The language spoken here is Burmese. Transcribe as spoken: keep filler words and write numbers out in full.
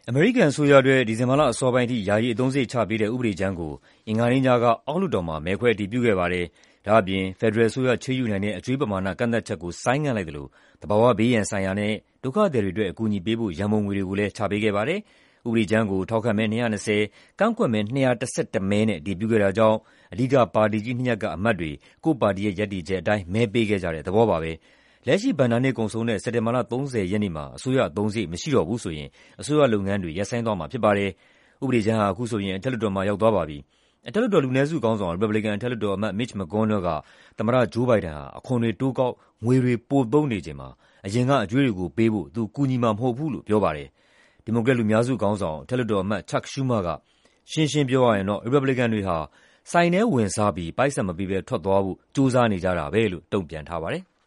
အမေရိကန်အစိုးရအတွက်ဒီဇင်ဘာလအစောပိုင်းထိယာယီအသုံးစရိတ်ချပေးတဲ့ဥပဒေကြမ်းကိုအင်္ဂါနေ့ညကအောက်လွှတ်တော်မှာမဲခွဲအတည်ပြုခဲ့ပါတယ်။ဒါ့အပြင်ဖက်ဒရယ်အစိုးရချေးယူနိုင်တဲ့အကြွေးပမာဏကန့်သတ်ချက်ကိုဆိုင်းငံ့လိုက်သလိုသဘာဝဘေးရန်ဆိုင်ရာနဲ့ဒုက္ခသည်တွေအတွက်အကူအညီပေးဖို့ရန်ပုံငွေတွေကိုလည်းချပေးခဲ့ပါတယ်။ဥပဒေကြမ်းကိုထောက်ခံမဲ၂၂၀၊ကန့်ကွက်မဲ၂၁၁မဲနဲ့အတည်ပြုခဲ့တာကြောင့်အဓိကပါတီကြီးနှစ်ရပ်ကအမတ်တွေကိုယ့်ပါတီရဲ့ရပ်တည်ချက်အတိုင်းမဲပေးခဲ့ကြတဲ့သဘောပါပဲ။လက်ရှိဘဏ္ဍာနှစ်ကုန်ဆုံးတဲ့စက်တင်ဘာလ၃၀ရက်နေ့မှာအစိုးရအသုံးစရိတ်မရှိတော့ဘူးဆိုရင်အစိုးရလုပ်ငန်းတွေရပ်ဆိုင်းသွားမှာဖြစ်ပါတယ်။ဥပဒေကြမ်းဟာအခုဆိုရင်အထက်လွှတ်တော်မှာရောက်သွားပါပြီ။အထက်လွှတ်တော်လူနည်းစုခေါင်းဆောင်ရီပတ်ဘလီကန်အထက်လွှတ်တော်အမတ် Mitch McConnell ကသမ္မတ Joe Biden ဟာအခွန်တွေတိုးကောက်၊ငွေတွေပိုသုံးနေချိန်မှာအရင်ကအကြွေးတွေကိုပေးဖို့သူကူညီမှာမဟုတ်ဘူးလို့ပြောပါတယ်။ဒီမိုကရက်လူများစုခေါင်းဆောင်အထက်လွှတ်တော်အမတ် Chuck Schumer ကရှင်းရှင်းပြောရရင်တော့ရီပတ်ဘလီကန်တွေဟာဆိုင်ထဲဝင်စားပြီးပိုက်ဆံမပေးဘဲထွက်သွားဖို့ကြိုးစားနေကြတာပဲလို့တုန့်ပြန်ထားပါတယ်။